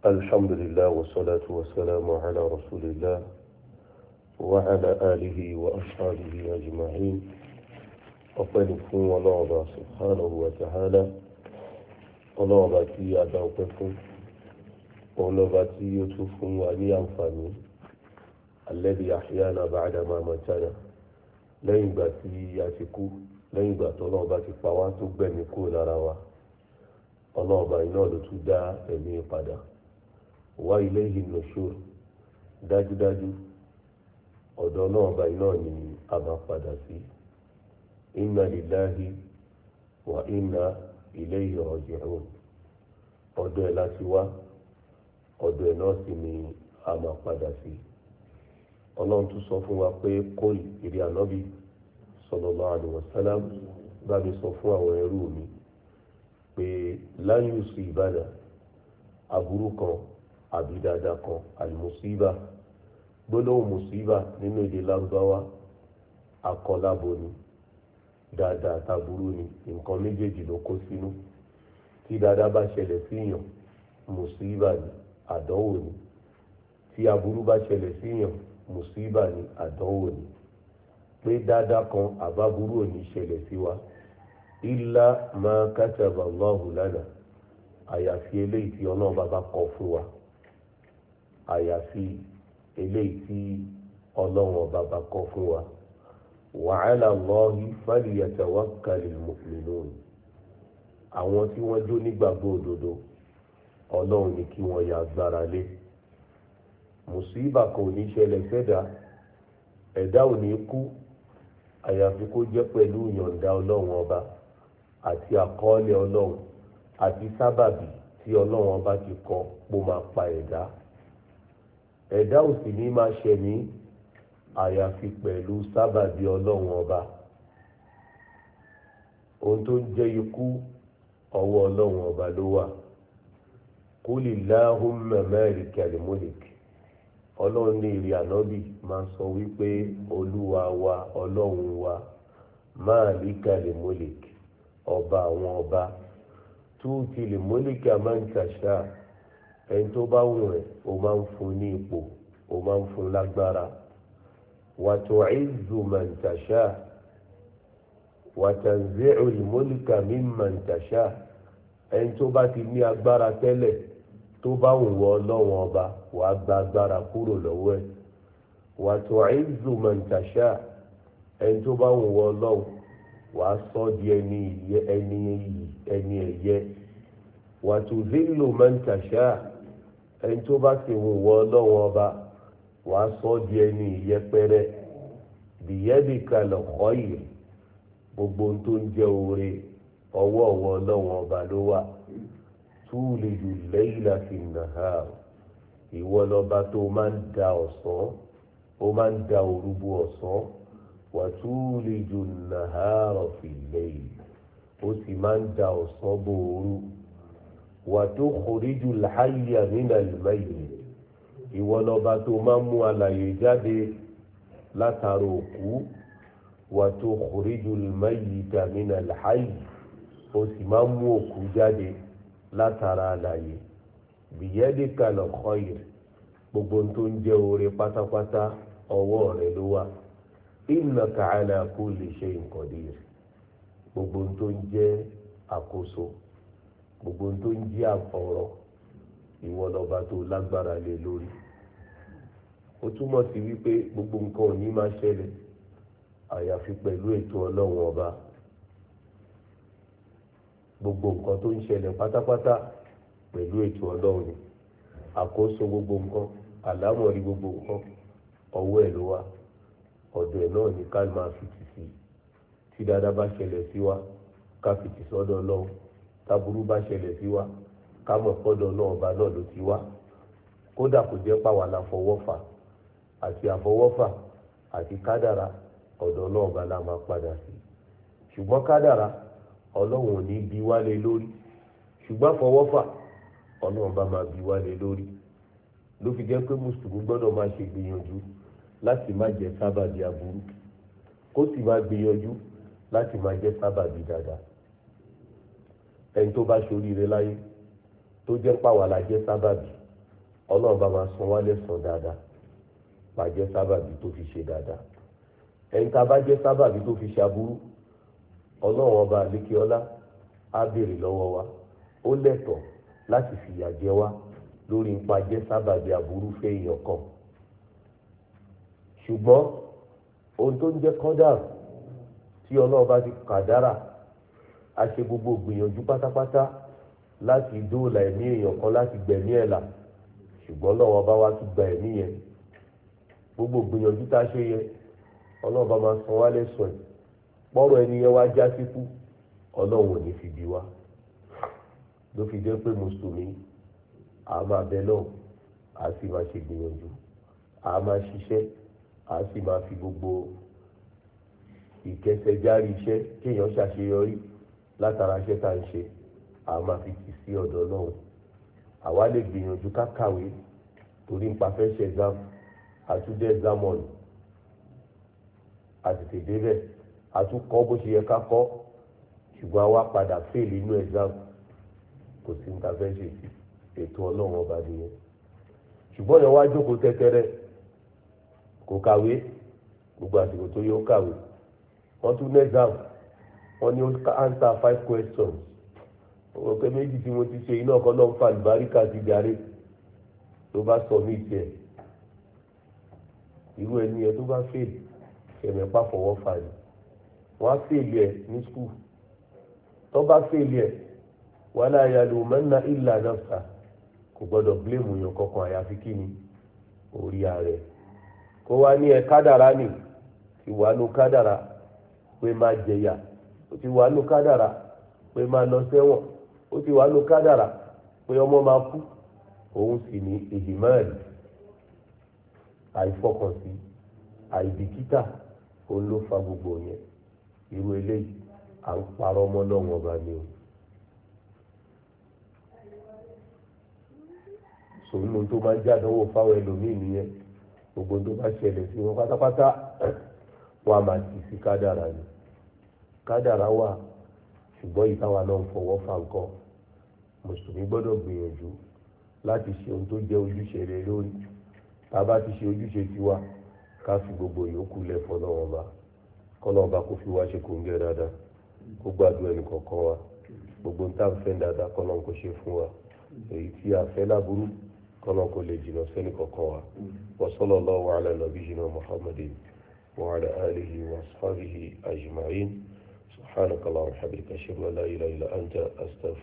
الحمد لله والصلاة والسلام على رسول الله وعلى آله وأصحابه أجمعين. ọpẹ́ ni fún ọlọ́ọ̀bà subhanahu wa ta'ala, ọlọ́ọ̀bà tí a dá ọpẹ́ fún, ọlọ́ọ̀bà tí ó tún fún wa ní àǹfààní alladhi ahyana ba'da ma matana, lẹ́yìn ìgbà tí a ti kú, lẹ́yìn ìgbà tó ọlọ́ọ̀bà ti pa wá tó gbẹ̀mí kúrò lára wa, ọlọ́ọ̀bà iná ló tún dá ẹ̀mí padà. Wa ilayhi nushur, dájúdájú ọ̀dọ̀ ọlọ́ọ̀bà iná ni a máa padà sí. Inna lillahi wa inna ilayhi raji'un. Ọ̀dọ̀ ẹ̀ láti wá, ọ̀dọ̀ ẹ̀ náà sì ni a máa padà sí. Ọlọ́run tún sọ fún wa pé kul ìrì ànábì sallallahu alaihi wasallam, bá mi sọ fún àwọn ẹrú mi pé lan yusibana, aburú kan àbí dáadáa kan, al-musiba, gbólóhùn musiba nínú èdè Lárúbáwá akọlábo ni, dáadáa taburú ni, nǹkan méjèèjì ló kó sínú. Tí dáadáa bá ṣẹlẹ̀ síyàn, musiba ni, àdánwò ni. Tí aburú bá ṣẹlẹ̀ síyàn, musiba ni, àdánwò ni. Pé dáadáa kan àbáburú ò ní ṣẹlẹ̀ sí wa illa ma kataba Allahu lana, àyàfi eléyìí tí Ọlọ́run bá kọ fún wa, àyàfi eléyìí tí Ọlọ́run bá kọ fún wa. Wa 'ala Allahi falyatawakkalil mu'minun, àwọn tí wọ́n jó nígbàgbọ́ òdodo, Ọlọ́run ni kí wọ́n ya agbára lé. Mùsíbà kan ò ní ṣẹlẹ̀ sẹ́dá, ẹ̀dá ò ní kú àyàfi kó jẹ́ pẹ̀lú ìyọ̀ǹda Ọlọ́run ọba àti àkọọ́lẹ̀ Ọlọ́run àti sábàbí tí Ọlọ́run ọba ti kọ pó máa pa ẹ̀dá. Ẹ̀dá ò sì ní máa ṣẹ̀mí àyàfi pẹ̀lú sábàbí Ọlọ́run ọba. Ohun tó ń jẹ́ ikú, ọwọ́ Ọlọ́run ọba ló wà. Qulillahumma malikal mulk, Ọlọ́run ní ìrì ànábì máa sọ wípé olúwa wa, Ọlọ́run wa, malikal mulk, ọba àwọn ọba, tu'til mulka man tasha, ẹni tó bá wù ẹ́ o máa ń fún ní ipò, o máa ń fún lágbára. Wa tu'izzu man tasha wa tanzi'ul mulka mimman tasha, ẹni tó bá ti ní agbára tẹ́lẹ̀ tó bá wù wọ́ Ọlọ́run ọba wàá gba agbára kúrò lọ́wọ́ ẹ̀. Wa tu'izzu man tasha, ẹni tó bá wù wọ́ Ọlọ́run wàá sọ di ẹni ẹ̀yẹ. Wa tuzillu man tasha, ẹni tó bá sì wù wọ́ Ọlọ́run ọba wàá sọ di ẹni ìyẹpẹrẹ. Biyadikal khayr, gbogbo tó ń jẹ́ oore ọwọ́ Ọlọ́run ọba ló wà. Tulijul layla fin nahar, ìwọ lọba tó máa ń da ọ̀sán, ó máa ń da òru bo ọ̀sán. Wa tulijun nahara fil layl, ó sì máa ń da ọ̀sán bo òru. Wa tukhrijul hayya minal mayyit, ìwọ lọba tó máa ń mú alààyè jáde látara òkú. Wa tukhrijul mayyita minal hayy, ó sì máa ń mú òkú jáde látara alààyè. Biyadikal khayr, gbogbo tó ń jẹ́ oore pátápátá ọwọ́ rẹ̀ ló wà. Innaka ala kulli shay'in qadir, gbogbo tó ń jẹ́ àkóso, gbogbo tó ń jẹ́ àfọ̀rọ̀, ìwọ lọba tó lágbára lé lórí. Ó túmọ̀ sí wípé gbogbo nǹkan ò ní máa ṣẹlẹ̀ àyàfi pẹ̀lú ètò Ọlọ́run ọba. Gbogbo nǹkan tó ń ṣẹlẹ̀ pátápátá pẹ̀lú ètò Ọlọ́run ni. Àkóso gbogbo nǹkan, àlámọ̀rí gbogbo nǹkan ọwọ́ ẹ̀ ló wà. Ọ̀dọ̀ ẹ̀ náà ni ká máa fìtì sí. Tí dáadáa bá ṣẹlẹ̀ sí wa, ká fìtì sọ́dọ̀ Ọlọ́run. Táburú bá ṣẹlẹ̀ sí wa, ká mọ̀ pọ́dọ̀ náà ọba náà ló ti wá. Kódà kò jẹ́ pàwọ́ àfọwọ́fà àti àfọwọ́fà àti kádàrá, ọ̀dọ̀ náà ọba la máa padà sí. Ṣùgbọ́n kádàrá Ọlọ́run ò ní bi wá lé lórí, ṣùgbọ́n àfọwọ́fà Ọlọ́run bá máa bi wá lé lórí. Ló fi jẹ́ pé mùsùlùmí gbọ́dọ̀ máa ṣe gbìyànjú láti má jẹ́ sábàbí aburú, kó sì máa gbìyànjú láti máa jẹ́ sábàbí dáadáa. Ẹni tó bá ṣoríire láyé tó jẹ́ pàwọ́ la jẹ́ sábàbí, ọlọ́run bá máa san wá lẹ́san dáadáa bá jẹ́ sábàbí tó fi ṣe dáadáa. ẹni tá a bá jẹ́ sábàbí tó fi ṣe aburú, ọlọ́run ọba àlékeọlá á béèrè lọ́wọ́ wa, ó lẹ́tọ̀ọ́ láti fìyà jẹ wá lórí ipa jẹ́ sábàbí aburú fẹ́ èèyàn kan. ṣùgbọ́n ohun tó ń jẹ́ kọ́dà tí ọlọ́run bá ti kàdárà, a ṣe gbogbo gbìyànjú pátápátá láti dóòlà ẹ̀mí èèyàn kan, láti gbẹ̀mí ẹ̀ là, ṣùgbọ́n ọlọ́run bá wá tún gba ẹ̀mí yẹn. gbogbo gbìyànjú tá a ṣe yẹ ọlọ́run bá máa san wá lẹ́san ẹ̀. pọ́rọ̀ ẹni yẹn wá já síkú, ọlọ́run ò ní fi bí wá. ló fi jẹ́ pé mùsùlùmí a máa bẹ lọ́hùn, a sì máa ṣe gbìyànjú, a máa ṣiṣẹ́, a sì máa fi gbogbo ìkẹsẹ̀járí iṣẹ́ kéèyàn ṣàṣeyọrí látara iṣẹ́ tá à ń ṣe, a máa fi tì sí ọ̀dọ̀ Ọlọ́run. àwa lè gbìyànjú ká kàwé torí ń pa fẹ́ ṣe exam, àtúndé exam ọ̀nà, àtètè débẹ̀, àtúkọ́ bó ṣe yẹ ká kọ́, ṣùgbọ́n àwa padà fail inú exam. kò sí ní ta fẹ́ ṣe sí ètò Ọlọ́run ọba nìyẹn. ṣùgbọ́n yẹn wá jókòó tẹ́tẹ́rẹ́, kò kàwé, gbogbo àsìkò tó yẹ ó kàwé, wọ́n tún ní exam, wọ́n ní answer 5 questions. òwò pé méjì tí mo ti ṣe iná ọkọ náà ń fa àlùbáríkà ti darí tó bá sọ mí tiẹ̀. irú ẹni yẹn tó bá fail, ẹ̀mẹ̀pá fọwọ́ fà ní. wọ́n á fail ẹ̀ ní skul. tó bá fail ẹ̀, wala yalumanna illa nafsa, kò gbọ́dọ̀ blame yàn kankan àyàfi kí ni orí ààrẹ. kó wá ní ẹ kádàrá nì, ti wà nù kádàrá pé máa jẹyà, ó ti wà nù kádàrá pé máa lọ sẹ́wọ̀n, ó ti wà nù kádàrá pé ọmọ máa kú. òun sì ní ìdìmọ́ẹ̀lì, àìfọkànsí, àìbìkítà, òun ló fa gbogbo yẹn. irú eléyìí à ń parọ́ mọ́ lọ́wọ́ ọba ni o. sòwúlò tó máa ń jádánwò fáwọn ẹlòmíì nìyẹn. gbogbo tó bá ṣẹlẹ̀ sí wọn pátápátá wọn a máa tì sí kádàrá ni. kádàrá wà, ṣùgbọ́n ìtawà náà ń fọwọ́ fa nǹkan. mùsùlùmí gbọ́dọ̀ gbìyànjú láti ṣe ohun tó jẹ́ ojúṣe rẹ̀ lórí. tá a bá ti ṣe ojúṣe tiwa, ká fi gbogbo yòókù lẹ̀ fọlọ́wọ́n bá, kọ́lọ́wọ́n bá kó fi wá ṣe kòńgẹ́ dáadáa, kó gbàdúrà ẹnì kọ̀ọ̀kan wa. gbogbo nǹkan fẹ́ dáadáa kọ́lọ́wọ́n kó ṣe fún wa, èyí tí a fẹ́ láburú kọ́lọ́wọ́n kó lè jìnnà sẹ́nì kọ̀ọ̀kan wa. wa sallallahu ala nabiyyina Muhammadin wa ala alihi wa ashabihi ajma'in. subhanaka Allahumma wa bihamdika ashhadu an la ilaha illa anta astaghfiruka.